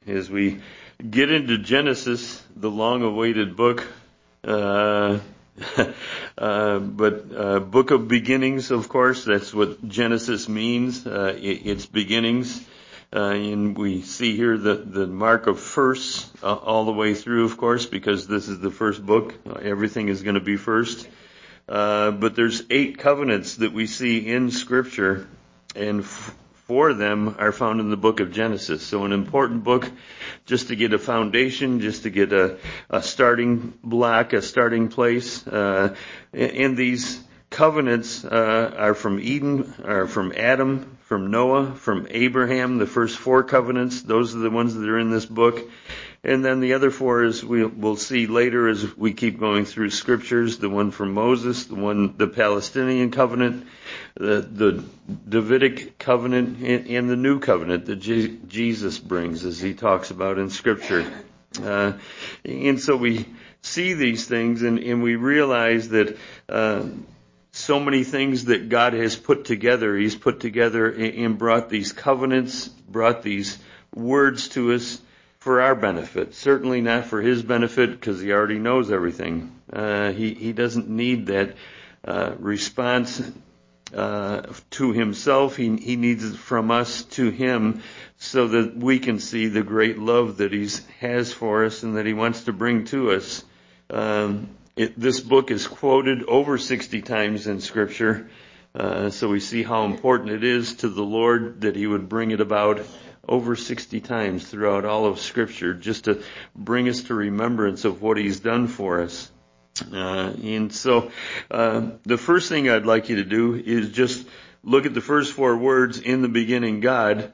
as we get into Genesis, the long-awaited book, but book of beginnings, of course. That's what Genesis means. It's beginnings. And we see here the mark of firsts all the way through, of course, because this is the first book. Everything is going to be first. But there's 8 covenants that we see in Scripture, and 4 of them are found in the book of Genesis. So an important book just to get a foundation, just to get a starting block, a starting place. And these covenants are from Eden, are from Adam, from Noah, from Abraham. The first 4 covenants, those are the ones that are in this book. And then the other 4 is we'll see later as we keep going through scriptures. The one from Moses, the Palestinian covenant, the Davidic covenant, and the new covenant that Jesus brings, as he talks about in scripture. And so we see these things, and we realize that so many things that God has put together, he's put together and brought these covenants, brought these words to us for our benefit. Certainly not for his benefit, because he already knows everything. He doesn't need that response to himself. He needs it from us to him, so that we can see the great love that he has for us and that he wants to bring to us. This book is quoted over 60 times in Scripture, so we see how important it is to the Lord that he would bring it about over 60 times throughout all of Scripture, just to bring us to remembrance of what he's done for us. And so the first thing I'd like you to do is just look at the first 4 words, in the beginning God,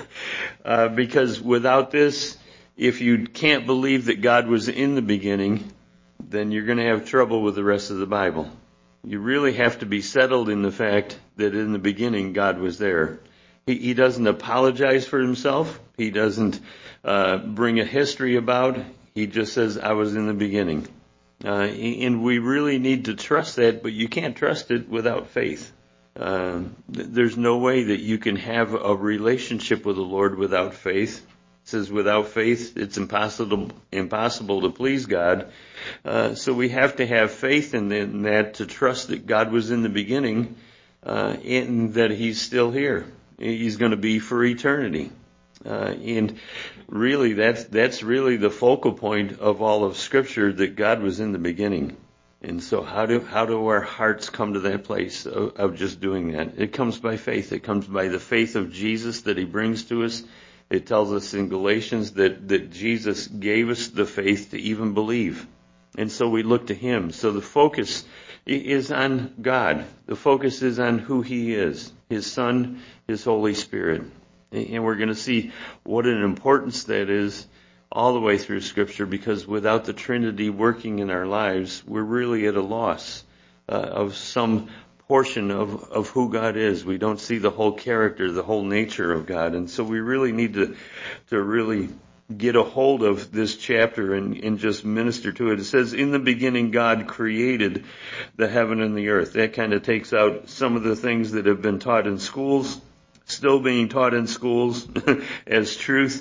because without this, if you can't believe that God was in the beginning, then you're going to have trouble with the rest of the Bible. You really have to be settled in the fact that in the beginning God was there. He doesn't apologize for himself. He doesn't bring a history about. He just says, I was in the beginning. And we really need to trust that, but you can't trust it without faith. There's no way that you can have a relationship with the Lord without faith. It says without faith, it's impossible to please God. So we have to have faith in that, to trust that God was in the beginning, and that he's still here. He's going to be for eternity. And really, that's really the focal point of all of Scripture, that God was in the beginning. And so how do our hearts come to that place of just doing that? It comes by faith. It comes by the faith of Jesus that he brings to us. It tells us in Galatians that Jesus gave us the faith to even believe. And so we look to him. So the focus is on God. The focus is on who he is, his Son, his Holy Spirit. And we're going to see what an importance that is all the way through Scripture, because without the Trinity working in our lives, we're really at a loss of some portion of who God is. We don't see the whole character, the whole nature of God. And so we really need to really get a hold of this chapter and just minister to it. It says, in the beginning God created the heaven and the earth. That kind of takes out some of the things that have been taught in schools, still being taught in schools as truth.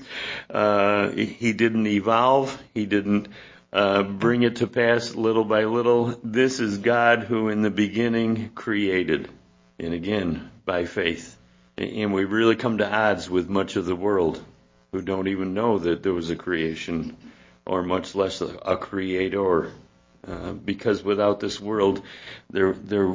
He didn't evolve. He didn't bring it to pass little by little. This is God who in the beginning created. And again, by faith. And we really come to odds with much of the world, who don't even know that there was a creation, or much less a creator. Because without this world, there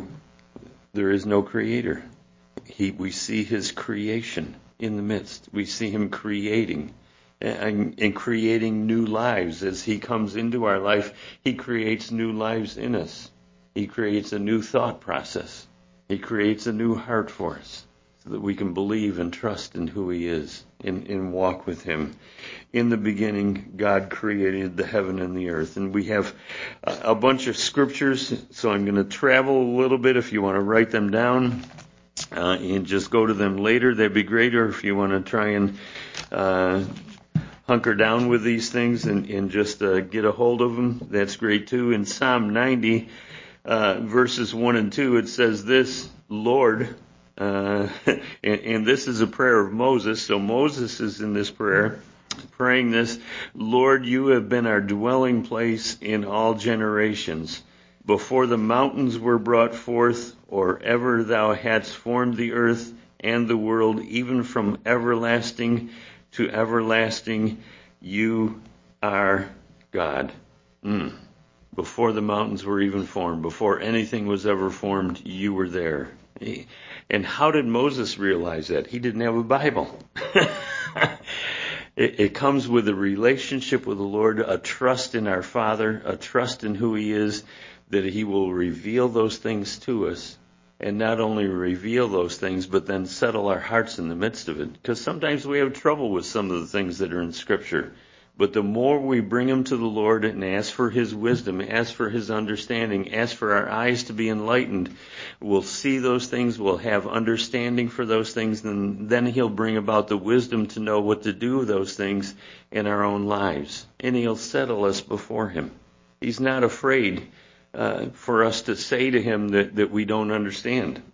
is no creator. We see his creation in the midst. We see him creating and creating new lives. As he comes into our life, he creates new lives in us. He creates a new thought process. He creates a new heart for us, so that we can believe and trust in who he is and walk with him. In the beginning, God created the heaven and the earth. And we have a bunch of scriptures, so I'm going to travel a little bit. If you want to write them down and just go to them later, that'd be great. Or if you want to try and hunker down with these things and just get a hold of them, that's great too. In Psalm 90, verses 1 and 2, it says this, Lord, and this is a prayer of Moses, so Moses is in this prayer. praying this, Lord, you have been our dwelling place in all generations. Before the mountains were brought forth, or ever thou hadst formed the earth and the world, even from everlasting to everlasting, you are God. Before the mountains were even formed, before anything was ever formed, you were there. And how did Moses realize that? He didn't have a Bible. It comes with a relationship with the Lord, a trust in our Father, a trust in who He is, that He will reveal those things to us. And not only reveal those things, but then settle our hearts in the midst of it. Because sometimes we have trouble with some of the things that are in Scripture. But the more we bring them to the Lord and ask for His wisdom, ask for His understanding, ask for our eyes to be enlightened, we'll see those things, we'll have understanding for those things, and then He'll bring about the wisdom to know what to do with those things in our own lives. And He'll settle us before Him. He's not afraid for us to say to Him that we don't understand.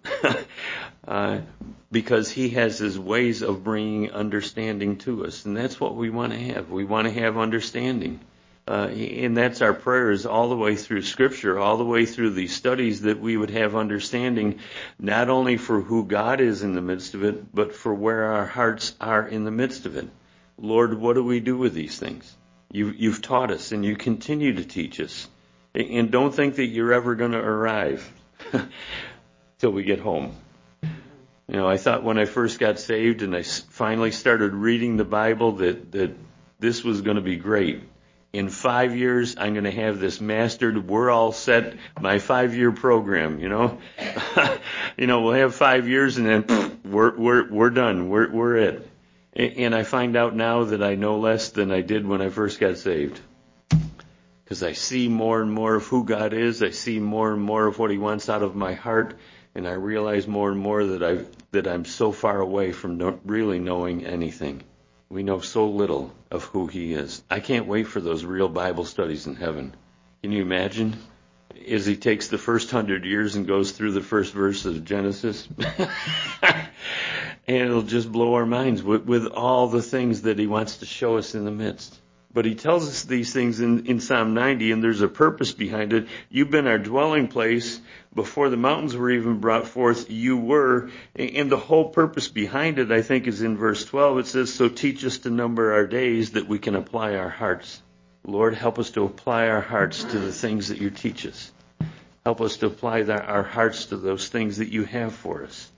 Because He has His ways of bringing understanding to us. And that's what we want to have. We want to have understanding. And that's our prayers all the way through Scripture, all the way through these studies, that we would have understanding not only for who God is in the midst of it, but for where our hearts are in the midst of it. Lord, what do we do with these things? You've taught us, and you continue to teach us. And don't think that you're ever going to arrive till we get home. You know, I thought when I first got saved and I finally started reading the Bible that this was going to be great. In 5 years, I'm going to have this mastered. We're all set. My 5-year program, you know. We'll have 5 years and then we're done. We're it. And I find out now that I know less than I did when I first got saved. Because I see more and more of who God is. I see more and more of what He wants out of my heart. And I realize more and more that I'm so far away from really knowing anything. We know so little of who He is. I can't wait for those real Bible studies in heaven. Can you imagine? As He takes the first 100 years and goes through the first verse of Genesis. And it'll just blow our minds with all the things that He wants to show us in the midst. But He tells us these things in Psalm 90, and there's a purpose behind it. You've been our dwelling place. Before the mountains were even brought forth, you were. And the whole purpose behind it, I think, is in verse 12. It says, so teach us to number our days that we can apply our hearts. Lord, help us to apply our hearts to the things that You teach us. Help us to apply our hearts to those things that You have for us.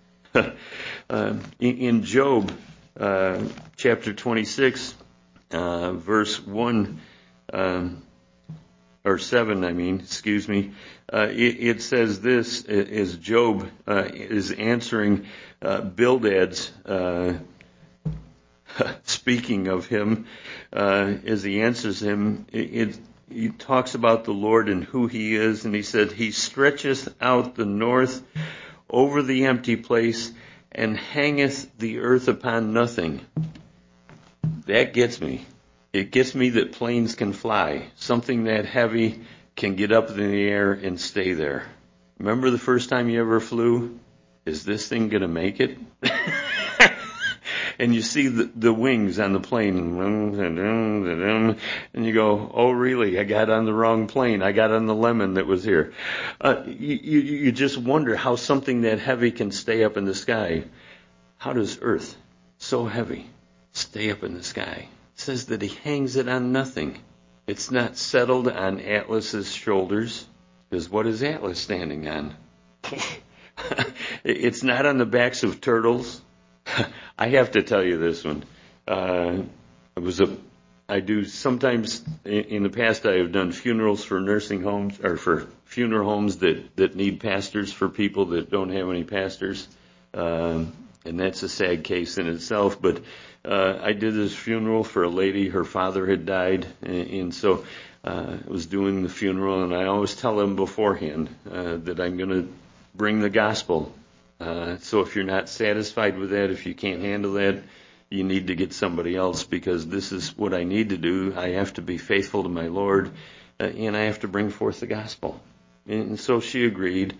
In Job, chapter 26, verse 1, or 7, it says this, as Job is answering Bildad's, speaking of him, as he answers him, he talks about the Lord and who He is, and he said, He stretcheth out the north over the empty place, and hangeth the earth upon nothing. That gets me. It gets me that planes can fly. Something that heavy can get up in the air and stay there. Remember the first time you ever flew? Is this thing going to make it? And you see the wings on the plane, and you go, oh really, I got on the wrong plane. I got on the lemon that was here. You just wonder how something that heavy can stay up in the sky. How does earth, so heavy, stay up in the sky? It says that He hangs it on nothing. It's not settled on Atlas's shoulders, because what is Atlas standing on? It's not on the backs of turtles. I have to tell you this one. I do sometimes, in the past I have done funerals for nursing homes, or for funeral homes that need pastors, for people that don't have any pastors. And that's a sad case in itself, but I did this funeral for a lady. Her father had died, and so I was doing the funeral, and I always tell them beforehand that I'm going to bring the gospel. So if you're not satisfied with that, if you can't handle that, you need to get somebody else, because this is what I need to do. I have to be faithful to my Lord, and I have to bring forth the gospel. And so she agreed,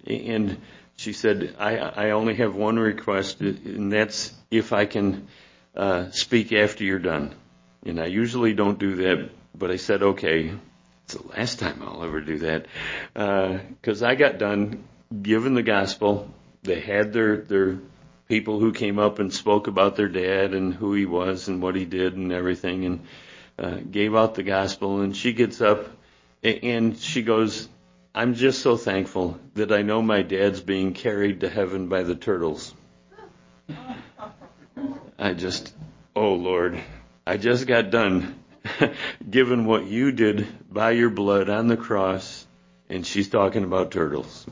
and she said, I only have one request, and that's if I can speak after you're done. And I usually don't do that, but I said, okay, it's the last time I'll ever do that. Because I got done giving the gospel. They had their people who came up and spoke about their dad and who he was and what he did and everything, and gave out the gospel. And she gets up and she goes, I'm just so thankful that I know my dad's being carried to heaven by the turtles. Oh Lord, I just got done given what you did by your blood on the cross, and she's talking about turtles.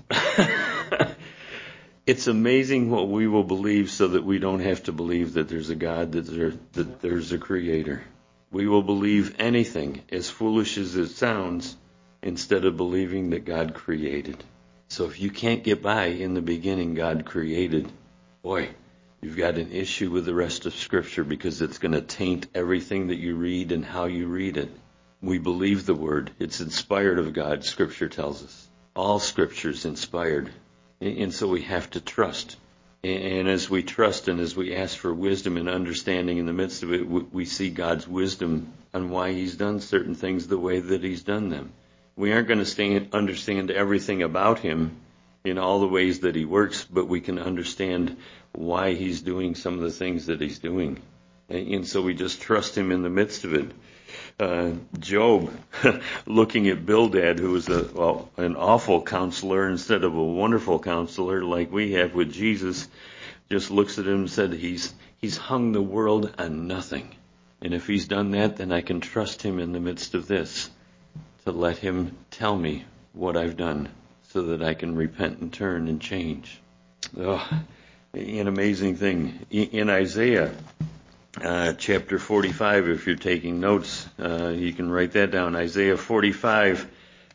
It's amazing what we will believe so that we don't have to believe that there's a God, that there's a creator. We will believe anything, as foolish as it sounds, instead of believing that God created. So if you can't get by in the beginning, God created, boy, you've got an issue with the rest of Scripture, because it's going to taint everything that you read and how you read it. We believe the Word. It's inspired of God, Scripture tells us. All Scripture is inspired. And so we have to trust. And as we trust and as we ask for wisdom and understanding in the midst of it, we see God's wisdom on why He's done certain things the way that He's done them. We aren't going to understand everything about Him in all the ways that He works, but we can understand why He's doing some of the things that He's doing. And so we just trust Him in the midst of it. Job, looking at Bildad, who was an awful counselor instead of a wonderful counselor like we have with Jesus, just looks at him and said, he's hung the world on nothing. And if he's done that, then I can trust him in the midst of this, to let him tell me what I've done so that I can repent and turn and change. An amazing thing. In Isaiah, chapter 45, if you're taking notes, you can write that down. Isaiah 45,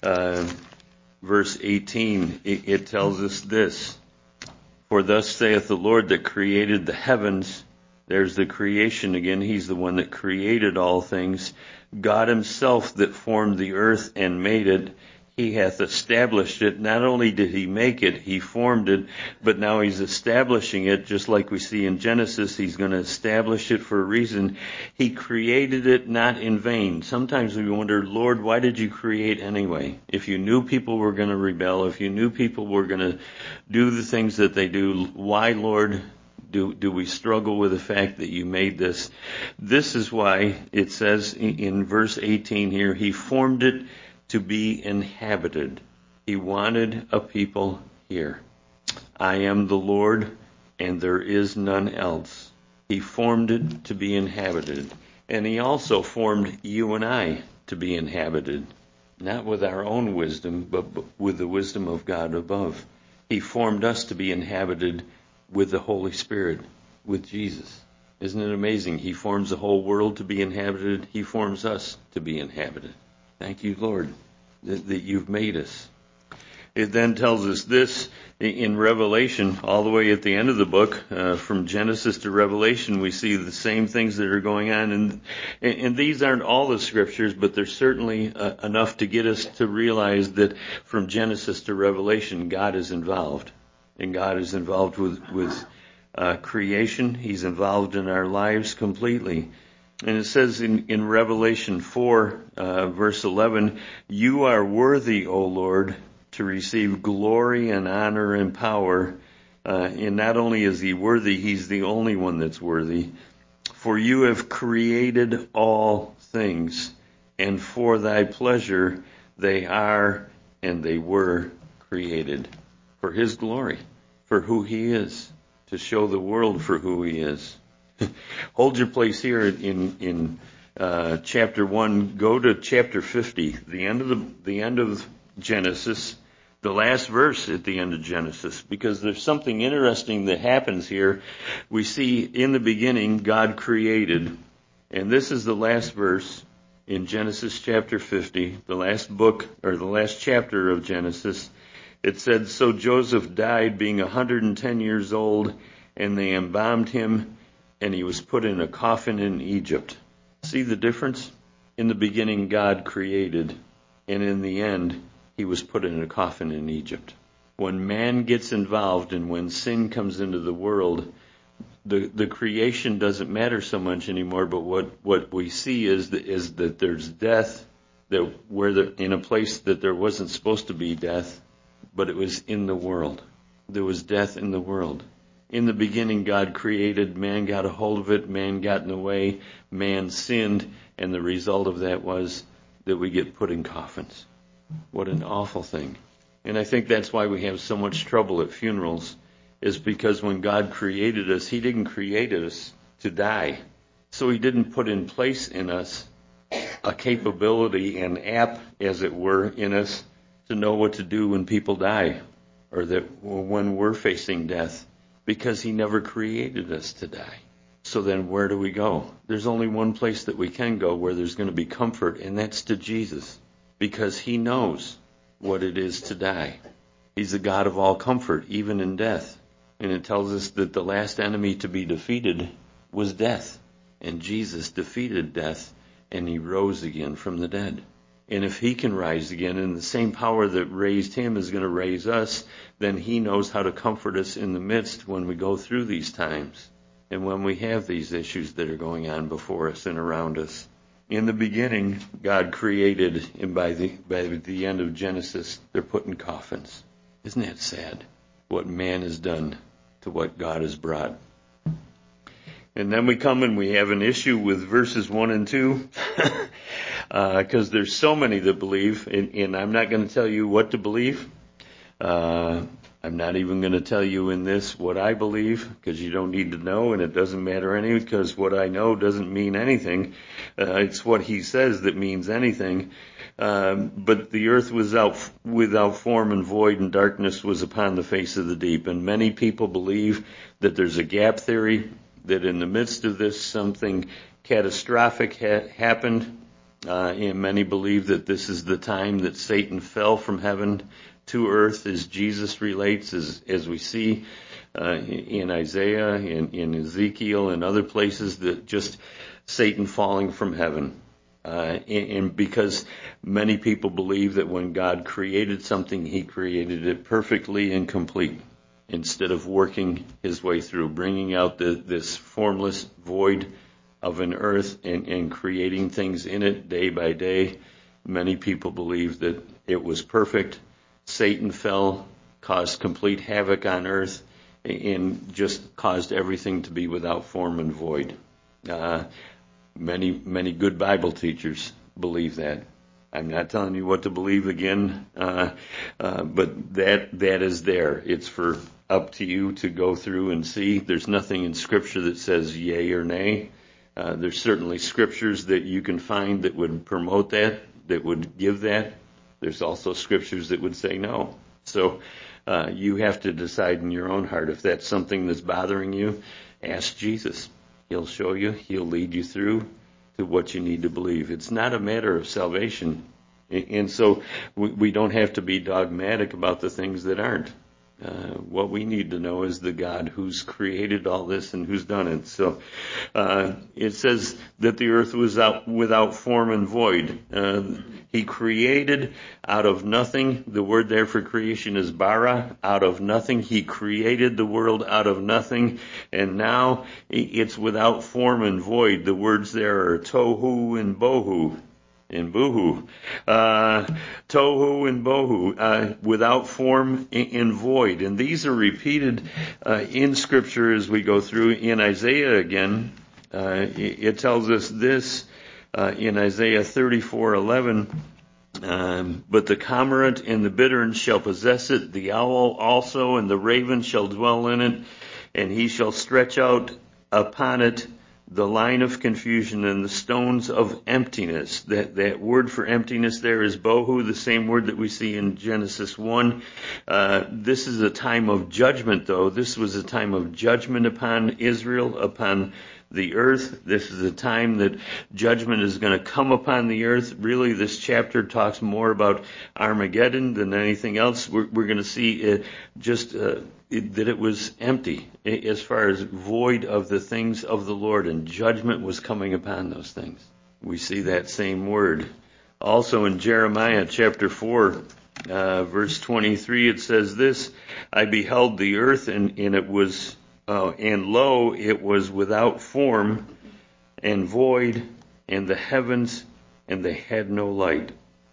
verse 18, it tells us this. For thus saith the Lord that created the heavens. There's the creation again. He's the one that created all things. God Himself that formed the earth and made it. He hath established it. Not only did He make it, He formed it, but now He's establishing it, just like we see in Genesis. He's going to establish it for a reason. He created it not in vain. Sometimes we wonder, Lord, why did you create anyway? If you knew people were going to rebel, if you knew people were going to do the things that they do, why, Lord, do we struggle with the fact that you made this? This is why it says in verse 18 here, He formed it to be inhabited. He wanted a people here. I am the Lord, and there is none else. He formed it to be inhabited. And He also formed you and I to be inhabited, not with our own wisdom, but with the wisdom of God above. He formed us to be inhabited with the Holy Spirit, with Jesus. Isn't it amazing? He forms the whole world to be inhabited. He forms us to be inhabited. Thank you, Lord, that you've made us. It then tells us this in Revelation, all the way at the end of the book, from Genesis to Revelation, we see the same things that are going on. And these aren't all the scriptures, but they're certainly enough to get us to realize that from Genesis to Revelation, God is involved. And God is involved with creation. He's involved in our lives completely. And it says in Revelation 4, verse 11, You are worthy, O Lord, to receive glory and honor and power. And not only is He worthy, He's the only one that's worthy. For you have created all things, and for thy pleasure they are and they were created. For His glory, for who He is, to show the world for who He is. Hold your place here in chapter 1. Go to chapter 50, the end of Genesis, the last verse at the end of Genesis, because there's something interesting that happens here. We see in the beginning God created, and this is the last verse in Genesis chapter 50, the last book or the last chapter of Genesis. It said, So Joseph died being 110 years old, and they embalmed him, and he was put in a coffin in Egypt. See the difference? In the beginning, God created, and in the end, He was put in a coffin in Egypt. When man gets involved and when sin comes into the world, the creation doesn't matter so much anymore, but what we see is that there's death, in a place that there wasn't supposed to be death, but it was in the world. There was death in the world. In the beginning, God created, man got a hold of it, man got in the way, man sinned, and the result of that was that we get put in coffins. What an awful thing. And I think that's why we have so much trouble at funerals, is because when God created us, He didn't create us to die. So He didn't put in place in us a capability, an app, as it were, in us to know what to do when people die, or that when we're facing death, because He never created us to die. So then where do we go? There's only one place that we can go where there's going to be comfort, and that's to Jesus, because He knows what it is to die. He's the God of all comfort, even in death. And it tells us that the last enemy to be defeated was death. And Jesus defeated death, and He rose again from the dead. And if He can rise again, and the same power that raised Him is going to raise us, then He knows how to comfort us in the midst when we go through these times and when we have these issues that are going on before us and around us. In the beginning, God created, and by the end of Genesis, they're put in coffins. Isn't that sad, what man has done to what God has brought? And then we come and we have an issue with verses 1 and 2, because there's so many that believe, and I'm not going to tell you what to believe. I'm not even going to tell you in this what I believe, because you don't need to know, and it doesn't matter any, because what I know doesn't mean anything. It's what He says that means anything. But the earth was without form and void, and darkness was upon the face of the deep. And many people believe that there's a gap theory, that in the midst of this something catastrophic happened. And many believe that this is the time that Satan fell from heaven to earth, as Jesus relates, as we see in Isaiah, in Ezekiel, and other places, that just Satan falling from heaven. And because many people believe that when God created something, He created it perfectly and complete, instead of working His way through, bringing out this formless void of an earth and creating things in it day by day. Many people believe that it was perfect. Satan fell, caused complete havoc on earth, and just caused everything to be without form and void. Many good Bible teachers believe that. I'm not telling you what to believe again, but that is there. It's for up to you to go through and see. There's nothing in Scripture that says yay or nay. There's certainly scriptures that you can find that would promote that would give that. There's also scriptures that would say no. So you have to decide in your own heart if that's something that's bothering you. Ask Jesus. He'll show you. He'll lead you through to what you need to believe. It's not a matter of salvation. And so we don't have to be dogmatic about the things that aren't. What we need to know is the God who's created all this and who's done it. So it says that the earth was without form and void. He created out of nothing. The word there for creation is bara, out of nothing. He created the world out of nothing, and now it's without form and void. The words there are tohu and bohu. In boohoo, tohu and bohu, without form and void. And these are repeated in Scripture as we go through. In Isaiah again, it tells us this in Isaiah 34:11. But the cormorant and the bittern shall possess it, the owl also, and the raven shall dwell in it, and he shall stretch out upon it the line of confusion and the stones of emptiness. That word for emptiness there is bohu, the same word that we see in Genesis 1. This is a time of judgment, though. This was a time of judgment upon Israel, upon the earth. This is a time that judgment is going to come upon the earth. Really, this chapter talks more about Armageddon than anything else. We're going to see that it was empty as far as void of the things of the Lord, and judgment was coming upon those things. We see that same word. Also in Jeremiah chapter 4, verse 23, it says this, I beheld the earth, and it was And lo, it was without form and void, and the heavens, and they had no light.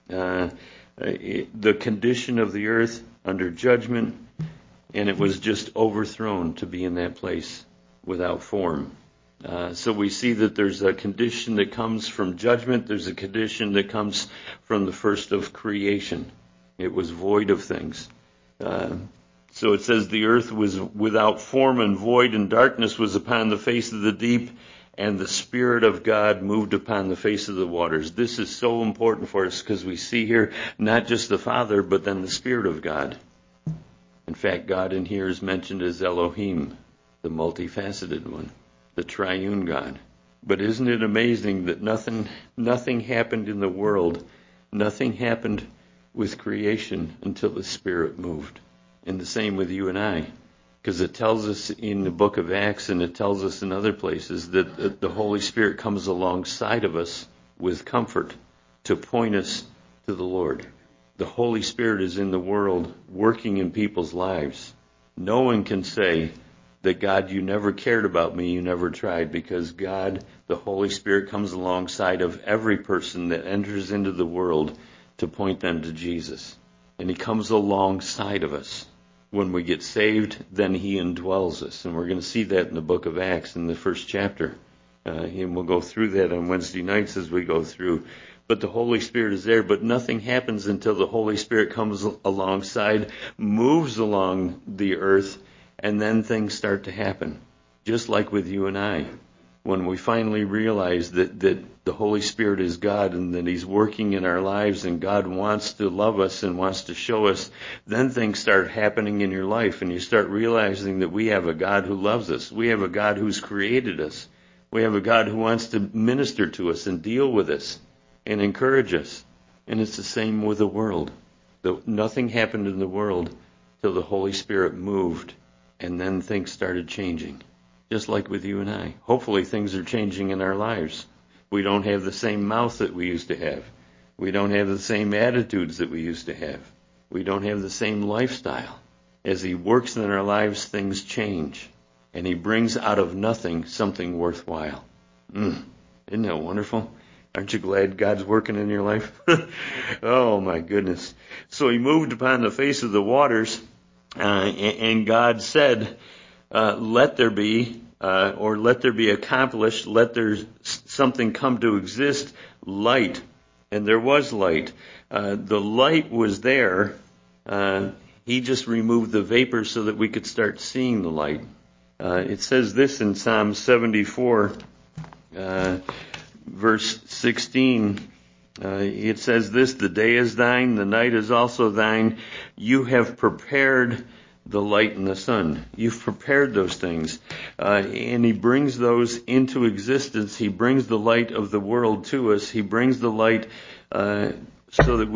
The condition of the earth under judgment, and it was just overthrown to be in that place without form. So we see that there's a condition that comes from judgment. There's a condition that comes from the first of creation. It was void of things. So it says the earth was without form and void, and darkness was upon the face of the deep, and the Spirit of God moved upon the face of the waters. This is so important for us because we see here not just the Father, but then the Spirit of God. In fact, God in here is mentioned as Elohim, the multifaceted one, the triune God. But isn't it amazing that nothing happened in the world, nothing happened with creation until the Spirit moved. And the same with you and I. Because it tells us in the book of Acts, and it tells us in other places, that the Holy Spirit comes alongside of us with comfort to point us to the Lord. The Holy Spirit is in the world working in people's lives. No one can say that, God, you never cared about me, you never tried, because God, the Holy Spirit, comes alongside of every person that enters into the world to point them to Jesus. And He comes alongside of us. When we get saved, then He indwells us. And we're going to see that in the book of Acts in the first chapter. And we'll go through that on Wednesday nights as we go through. But the Holy Spirit is there, but nothing happens until the Holy Spirit comes alongside, moves along the earth, and then things start to happen. Just like with you and I. When we finally realize that the Holy Spirit is God and that He's working in our lives and God wants to love us and wants to show us, then things start happening in your life and you start realizing that we have a God who loves us. We have a God who's created us. We have a God who wants to minister to us and deal with us and encourage us. And it's the same with the world. Nothing happened in the world till the Holy Spirit moved and then things started changing. Just like with you and I. Hopefully things are changing in our lives. We don't have the same mouth that we used to have. We don't have the same attitudes that we used to have. We don't have the same lifestyle. As He works in our lives, things change. And He brings out of nothing something worthwhile. Isn't that wonderful? Aren't you glad God's working in your life? Oh my goodness. So He moved upon the face of the waters, and God said, let there be, or let there be accomplished, let there something come to exist, light. And there was light. The light was there. He just removed the vapor so that we could start seeing the light. It says this in Psalm 74, verse 16. It says this, the day is thine, the night is also thine. You have prepared the light and the sun. You've prepared those things. And He brings those into existence. He brings the light of the world to us. He brings the light so that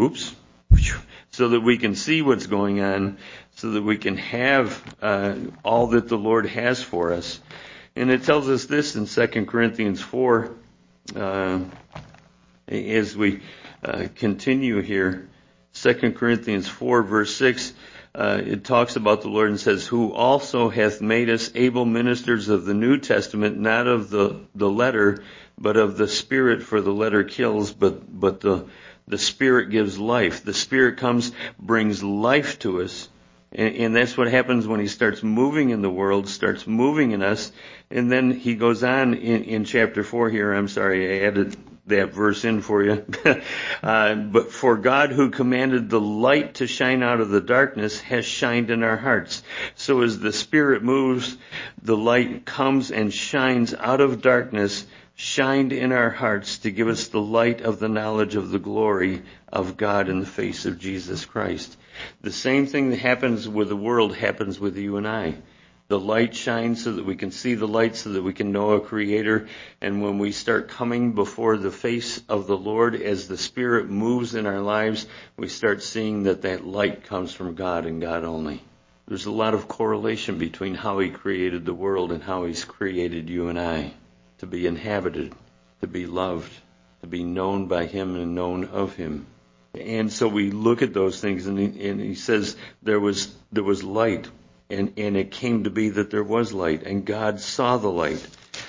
we can see what's going on, so that we can have all that the Lord has for us. And it tells us this in 2 Corinthians 4, as we continue here. 2 Corinthians 4, verse 6, it talks about the Lord and says, who also hath made us able ministers of the New Testament, not of the letter, but of the Spirit, for the letter kills, but the Spirit gives life. The Spirit comes, brings life to us. And that's what happens when He starts moving in the world, starts moving in us. And then He goes on in chapter 4 here. I'm sorry, I added that verse in for you. But for God who commanded the light to shine out of the darkness has shined in our hearts. So as the Spirit moves, the light comes and shines out of darkness, shined in our hearts to give us the light of the knowledge of the glory of God in the face of Jesus Christ. The same thing that happens with the world happens with you and I. The light shines so that we can see the light, so that we can know a Creator. And when we start coming before the face of the Lord, as the Spirit moves in our lives, we start seeing that light comes from God and God only. There's a lot of correlation between how He created the world and how He's created you and I to be inhabited, to be loved, to be known by Him and known of Him. And so we look at those things, and he says there was light. And it came to be that there was light, and God saw the light,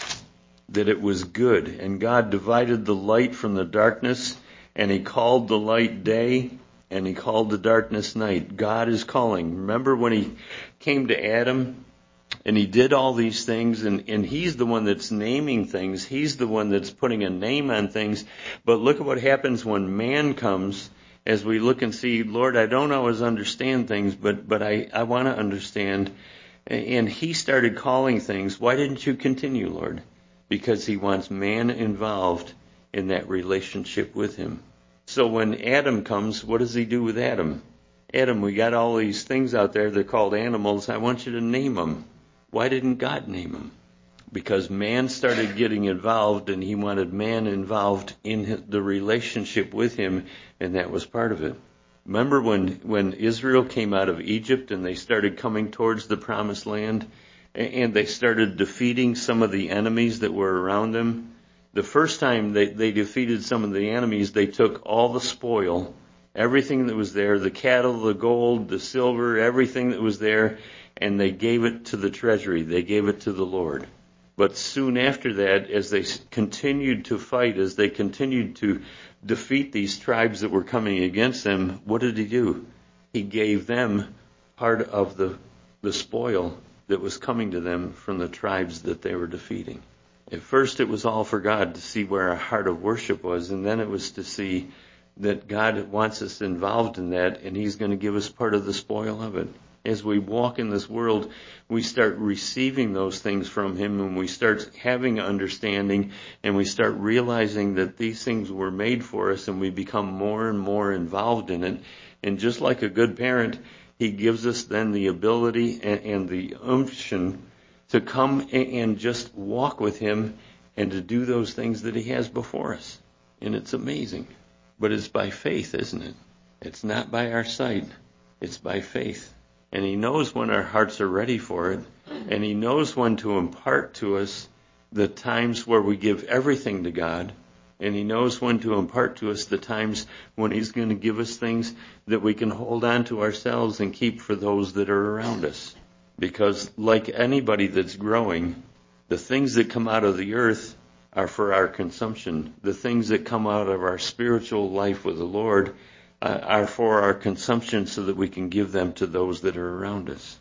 that it was good. And God divided the light from the darkness, and he called the light day, and he called the darkness night. God is calling. Remember when he came to Adam, and he did all these things, and he's the one that's naming things. He's the one that's putting a name on things. But look at what happens when man comes, as we look and see, Lord, I don't always understand things, but I want to understand. And he started calling things. Why didn't you continue, Lord? Because he wants man involved in that relationship with him. So when Adam comes, what does he do with Adam? Adam, we got all these things out there. They're called animals. I want you to name them. Why didn't God name them? Because man started getting involved, and he wanted man involved in the relationship with him, and that was part of it. Remember when Israel came out of Egypt and they started coming towards the promised land, and they started defeating some of the enemies that were around them? The first time they defeated some of the enemies, they took all the spoil, everything that was there, the cattle, the gold, the silver, everything that was there, and they gave it to the treasury. They gave it to the Lord. But soon after that, as they continued to fight, as they continued to defeat these tribes that were coming against them, what did he do? He gave them part of the spoil that was coming to them from the tribes that they were defeating. At first it was all for God, to see where our heart of worship was, and then it was to see that God wants us involved in that, and he's going to give us part of the spoil of it. As we walk in this world, we start receiving those things from him, and we start having understanding, and we start realizing that these things were made for us, and we become more and more involved in it. And just like a good parent, he gives us then the ability and the unction to come and just walk with him and to do those things that he has before us. And it's amazing. But it's by faith, isn't it? It's not by our sight. It's by faith. And he knows when our hearts are ready for it. And he knows when to impart to us the times where we give everything to God. And he knows when to impart to us the times when he's going to give us things that we can hold on to ourselves and keep for those that are around us. Because like anybody that's growing, the things that come out of the earth are for our consumption. The things that come out of our spiritual life with the Lord are for our consumption, so that we can give them to those that are around us.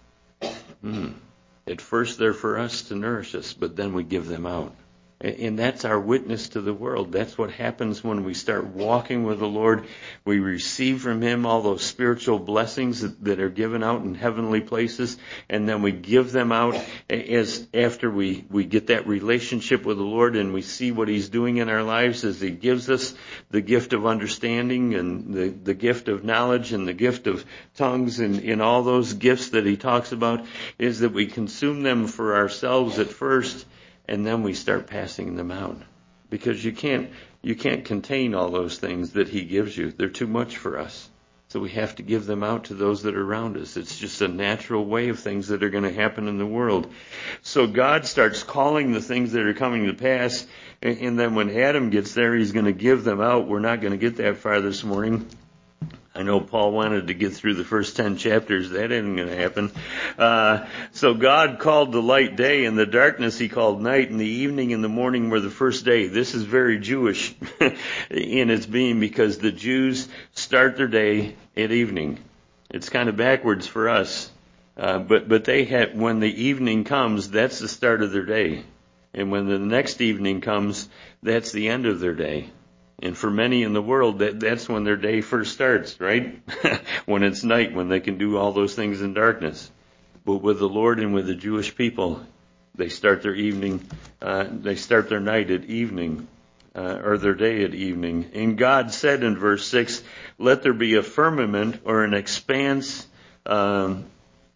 At first they're for us to nourish us, but then we give them out. And that's our witness to the world. That's what happens when we start walking with the Lord. We receive from him all those spiritual blessings that are given out in heavenly places, and then we give them out as after we get that relationship with the Lord, and we see what he's doing in our lives as he gives us the gift of understanding and the gift of knowledge and the gift of tongues and all those gifts that he talks about, is that we consume them for ourselves at first, and then we start passing them out. Because you can't contain all those things that he gives you. They're too much for us. So we have to give them out to those that are around us. It's just a natural way of things that are going to happen in the world. So God starts calling the things that are coming to pass, and then when Adam gets there, he's going to give them out. We're not going to get that far this morning. I know Paul wanted to get through the first 10 chapters. That isn't going to happen. So God called the light day, and the darkness he called night, and the evening and the morning were the first day. This is very Jewish in its being, because the Jews start their day at evening. It's kind of backwards for us. But they had, when the evening comes, that's the start of their day. And when the next evening comes, that's the end of their day. And for many in the world, that's when their day first starts, right? When it's night, when they can do all those things in darkness. But with the Lord and with the Jewish people, they start their evening, they start their night at evening, or their day at evening. And God said in verse 6, let there be a firmament, or an expanse of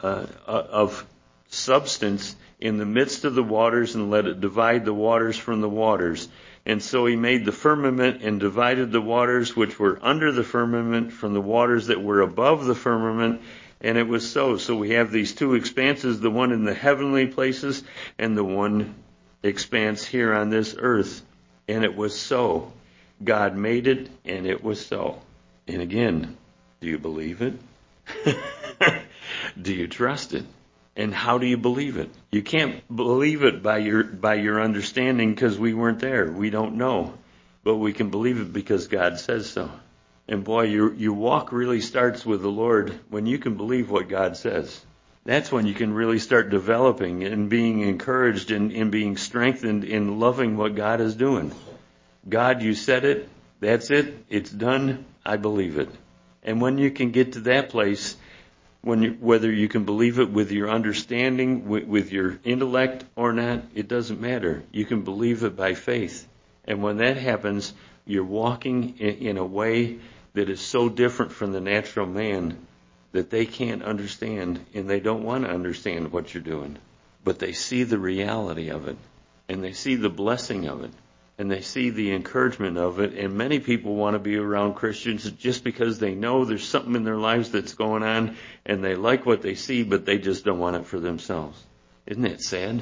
substance in the midst of the waters, and let it divide the waters from the waters. And so he made the firmament and divided the waters which were under the firmament from the waters that were above the firmament. And it was so. So we have these two expanses, the one in the heavenly places and the one expanse here on this earth. And it was so. God made it, and it was so. And again, do you believe it? Do you trust it? And how do you believe it? You can't believe it by your understanding because we weren't there. We don't know. But we can believe it because God says so. And boy, your walk really starts with the Lord when you can believe what God says. That's when you can really start developing and being encouraged and being strengthened in loving what God is doing. God, you said it. That's it. It's done. I believe it. And when you can get to that place, whether you can believe it with your understanding, with your intellect or not, it doesn't matter. You can believe it by faith. And when that happens, you're walking in a way that is so different from the natural man that they can't understand, and they don't want to understand what you're doing. But they see the reality of it, and they see the blessing of it, and they see the encouragement of it. And many people want to be around Christians just because they know there's something in their lives that's going on, and they like what they see, but they just don't want it for themselves. Isn't that sad?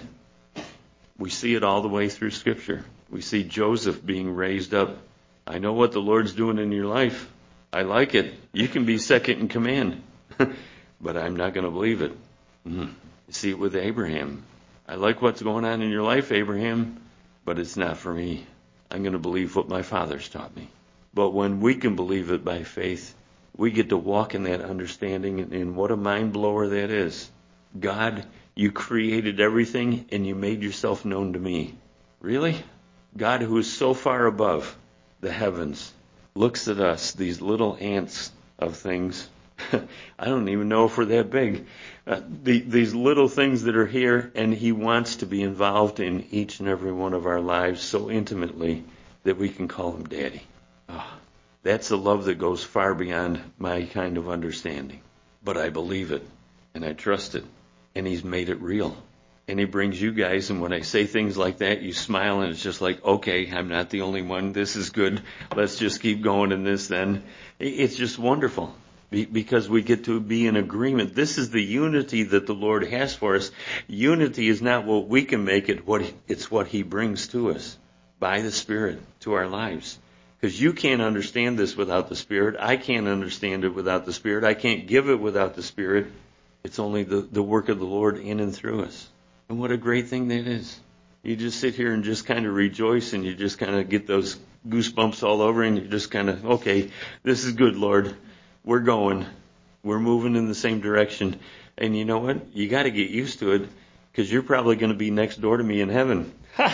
We see it all the way through Scripture. We see Joseph being raised up. I know what the Lord's doing in your life. I like it. You can be second in command. But I'm not going to believe it. You see it with Abraham. I like what's going on in your life, Abraham, but it's not for me. I'm going to believe what my father's taught me. But when we can believe it by faith, we get to walk in that understanding, and what a mind blower that is. God, you created everything and you made yourself known to me. Really? God, who is so far above the heavens, looks at us, these little ants of things. I don't even know if we're that big. These little things that are here, and he wants to be involved in each and every one of our lives so intimately that we can call him Daddy. Oh, that's a love that goes far beyond my kind of understanding. But I believe it, and I trust it, and he's made it real. And he brings you guys, and when I say things like that, you smile, and it's just like, okay, I'm not the only one. This is good. Let's just keep going in this then. It's just wonderful. Because we get to be in agreement. This is the unity that the Lord has for us. Unity is not what we can make it, it's what he brings to us by the Spirit to our lives. Because you can't understand this without the Spirit. I can't understand it without the Spirit. I can't give it without the Spirit. It's only the work of the Lord in and through us. And what a great thing that is. You just sit here and just kind of rejoice, and you just kind of get those goosebumps all over, and you just kind of, okay, this is good, Lord. We're going. We're moving in the same direction. And you know what? You got to get used to it, because you're probably going to be next door to me in heaven.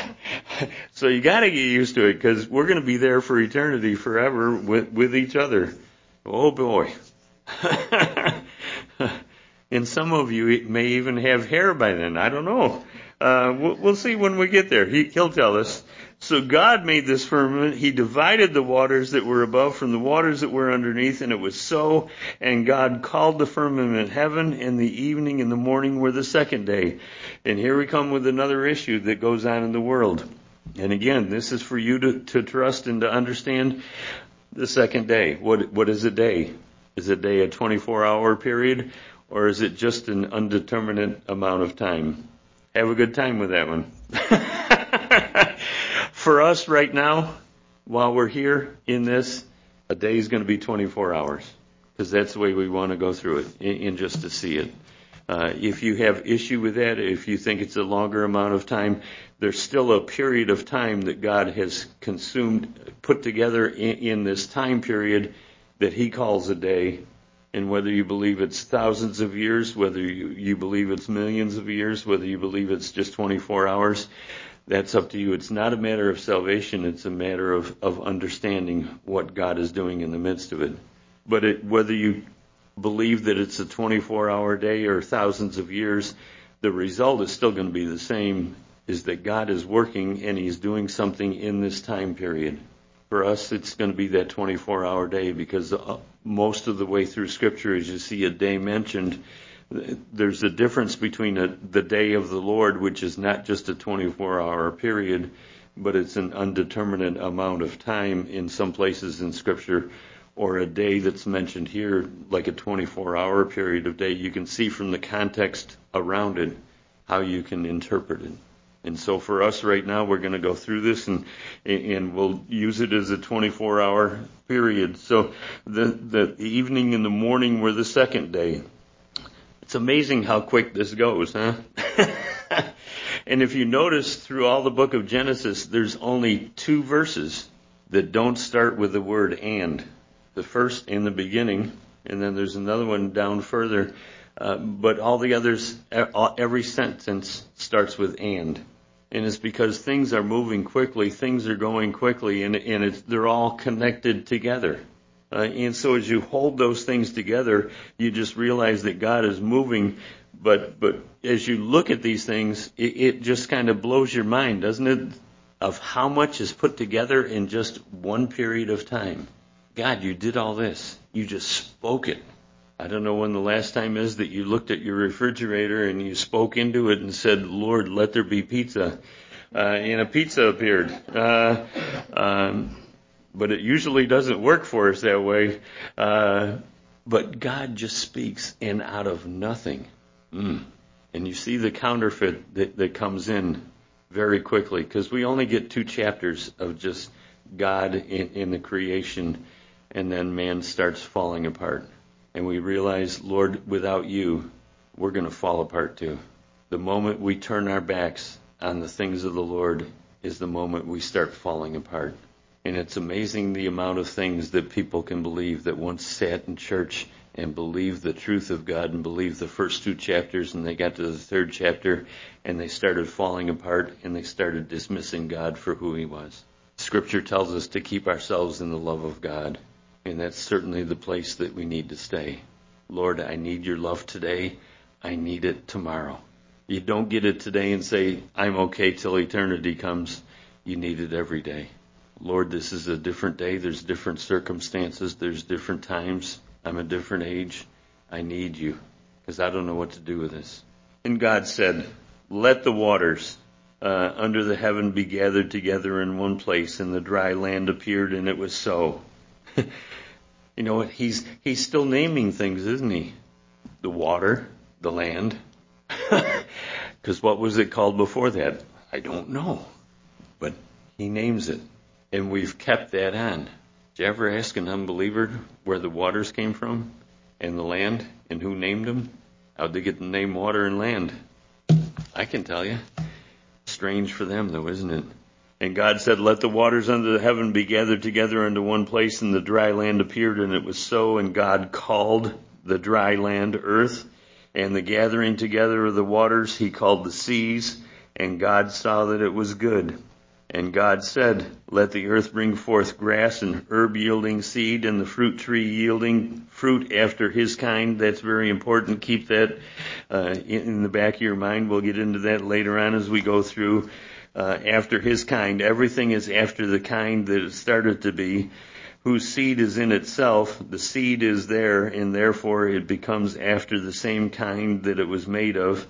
So you got to get used to it, because we're going to be there for eternity forever with each other. Oh, boy. And some of you may even have hair by then. I don't know. We'll see when we get there. He'll tell us. So God made this firmament. He divided the waters that were above from the waters that were underneath, and it was so. And God called the firmament heaven, and the evening and the morning were the second day. And here we come with another issue that goes on in the world. And again, this is for you to trust and to understand the second day. What is a day? Is a day a 24-hour period, or is it just an undeterminate amount of time? Have a good time with that one. For us right now, while we're here in this, a day is going to be 24 hours, because that's the way we want to go through it, and just to see it. If you have issue with that, if you think it's a longer amount of time, there's still a period of time that God has put together in this time period that he calls a day. And whether you believe it's thousands of years, whether you believe it's millions of years, whether you believe it's just 24 hours, that's up to you. It's not a matter of salvation. It's a matter of understanding what God is doing in the midst of it. But whether you believe that it's a 24-hour day or thousands of years, the result is still going to be the same, is that God is working and he's doing something in this time period. For us, it's going to be that 24-hour day, because most of the way through Scripture, as you see a day mentioned, there's a difference between the day of the Lord, which is not just a 24-hour period, but it's an undeterminate amount of time in some places in Scripture, or a day that's mentioned here, like a 24-hour period of day. You can see from the context around it how you can interpret it. And so for us right now, we're going to go through this, and we'll use it as a 24-hour period. So the evening and the morning were the second day. It's amazing how quick this goes, huh? And if you notice through all the book of Genesis, there's only 2 verses that don't start with the word and. The first in the beginning, and then there's another one down further. But all the others, every sentence starts with and. And it's because things are moving quickly, things are going quickly, and they're all connected together. And so as you hold those things together, you just realize that God is moving. But as you look at these things, it just kind of blows your mind, doesn't it? Of how much is put together in just one period of time. God, you did all this. You just spoke it. I don't know when the last time is that you looked at your refrigerator and you spoke into it and said, Lord, let there be pizza. And a pizza appeared. But it usually doesn't work for us that way. But God just speaks, and out of nothing. And you see the counterfeit that comes in very quickly, because we only get 2 chapters of just God in the creation, and then man starts falling apart. And we realize, Lord, without you, we're going to fall apart too. The moment we turn our backs on the things of the Lord is the moment we start falling apart. And it's amazing the amount of things that people can believe that once sat in church and believed the truth of God and believed the first 2 chapters, and they got to the 3rd chapter and they started falling apart and they started dismissing God for who he was. Scripture tells us to keep ourselves in the love of God. And that's certainly the place that we need to stay. Lord, I need your love today. I need it tomorrow. You don't get it today and say, I'm okay till eternity comes. You need it every day. Lord, this is a different day. There's different circumstances. There's different times. I'm a different age. I need you because I don't know what to do with this. And God said, let the waters under the heaven be gathered together in one place, and the dry land appeared, and it was so. You know what? He's still naming things, isn't he? The water, the land. Because what was it called before that? I don't know. But he names it. And we've kept that on. Did you ever ask an unbeliever where the waters came from? And the land? And who named them? How'd they get the name water and land? I can tell you. Strange for them though, isn't it? And God said, let the waters under the heaven be gathered together into one place, and the dry land appeared, and it was so. And God called the dry land earth, and the gathering together of the waters he called the seas, and God saw that it was good. And God said, let the earth bring forth grass and herb yielding seed, and the fruit tree yielding fruit after his kind. That's very important. Keep that in the back of your mind. We'll get into that later on as we go through. After his kind. Everything is after the kind that it started to be, whose seed is in itself. The seed is there, and therefore it becomes after the same kind that it was made of,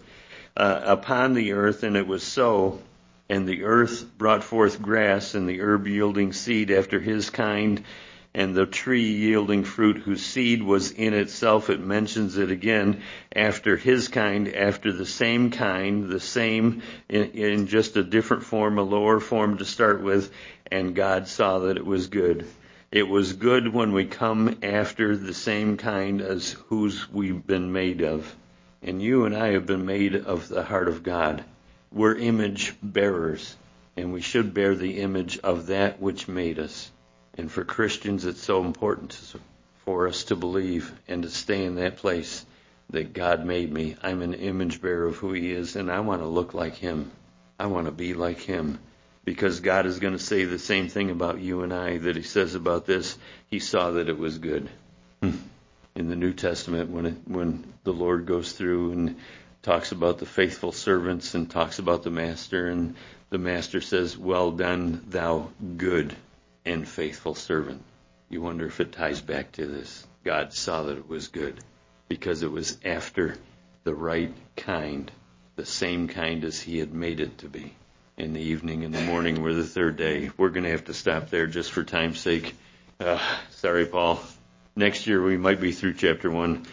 upon the earth, and it was so. And the earth brought forth grass, and the herb yielding seed after his kind, and the tree yielding fruit whose seed was in itself. It mentions it again, after his kind, after the same kind, the same in just a different form, a lower form to start with. And God saw that it was good. It was good when we come after the same kind as whose we've been made of. And you and I have been made of the heart of God. We're image bearers, and we should bear the image of that which made us. And for Christians, it's so important for us to believe and to stay in that place that God made me. I'm an image bearer of who he is, and I want to look like him. I want to be like him. Because God is going to say the same thing about you and I that he says about this. He saw that it was good. In the New Testament, when the Lord goes through and talks about the faithful servants and talks about the master, and the master says, well done, thou good and faithful servant. You wonder if it ties back to this. God saw that it was good because it was after the right kind, the same kind as he had made it to be. In the evening and the morning were the 3rd day. We're going to have to stop there just for time's sake. Sorry, Paul. Next year we might be through chapter 1.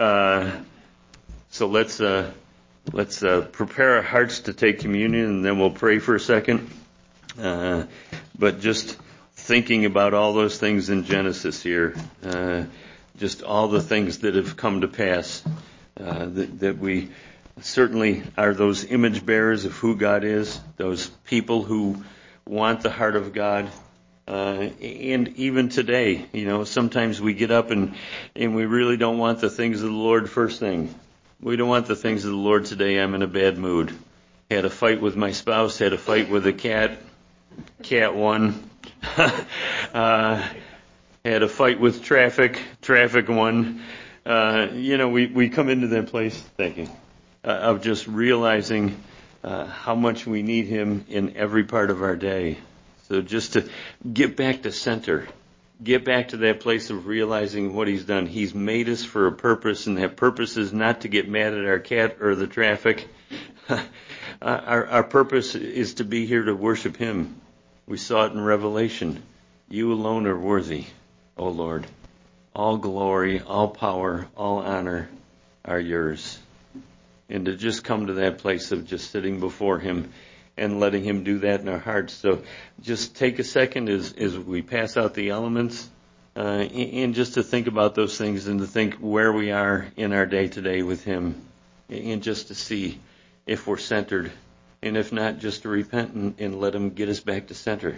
So let's prepare our hearts to take communion, and then we'll pray for a second. But just thinking about all those things in Genesis here, just all the things that have come to pass. that we certainly are those image bearers of who God is, those people who want the heart of God. And even today, sometimes we get up and we really don't want the things of the Lord first thing. We don't want the things of the Lord today. I'm in a bad mood. Had a fight with my spouse, had a fight with a cat. Cat won. Had a fight with traffic. Traffic won. We come into that place, thank you, of just realizing how much we need Him in every part of our day. So just to get back to center, get back to that place of realizing what He's done. He's made us for a purpose, and that purpose is not to get mad at our cat or the traffic. Our purpose is to be here to worship Him. We saw it in Revelation. You alone are worthy, O Lord. All glory, all power, all honor are yours. And to just come to that place of just sitting before Him and letting Him do that in our hearts. So just take a second as we pass out the elements and just to think about those things and to think where we are in our day today with Him, and just to see if we're centered, and if not, just to repent and let Him get us back to center.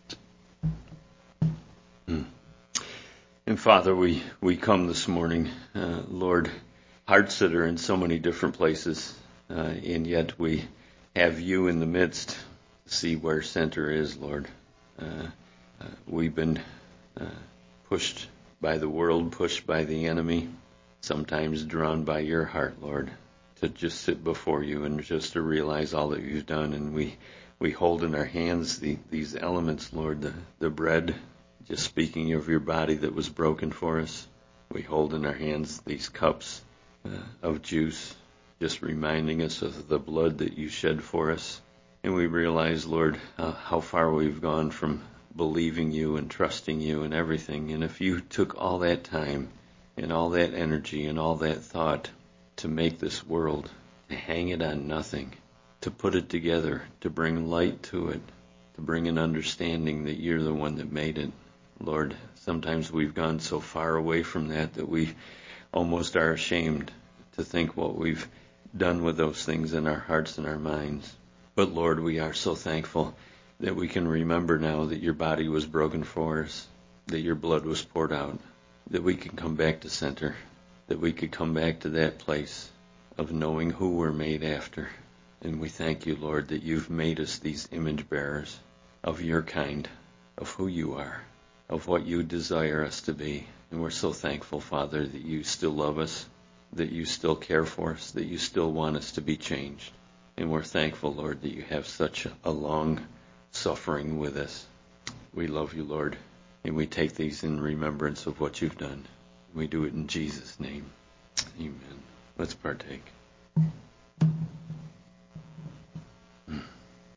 And Father, we come this morning, Lord, hearts that are in so many different places, and yet we have You in the midst. See where center is, Lord. We've been pushed by the world, pushed by the enemy, sometimes drawn by Your heart, Lord, to just sit before You and just to realize all that You've done. And we hold in our hands these elements, Lord, the bread, just speaking of Your body that was broken for us. We hold in our hands these cups of juice, just reminding us of the blood that You shed for us. And we realize, Lord, how far we've gone from believing You and trusting You and everything. And if You took all that time and all that energy and all that thought to make this world, to hang it on nothing, to put it together, to bring light to it, to bring an understanding that You're the one that made it, Lord, sometimes we've gone so far away from that we almost are ashamed to think what we've done with those things in our hearts and our minds. But Lord, we are so thankful that we can remember now that Your body was broken for us, that Your blood was poured out, that we can come back to center, that we could come back to that place of knowing who we're made after. And we thank You, Lord, that You've made us these image bearers of Your kind, of who You are, of what You desire us to be. And we're so thankful, Father, that You still love us, that You still care for us, that You still want us to be changed. And we're thankful, Lord, that You have such a long suffering with us. We love You, Lord, and we take these in remembrance of what You've done. We do it in Jesus' name. Amen. Let's partake.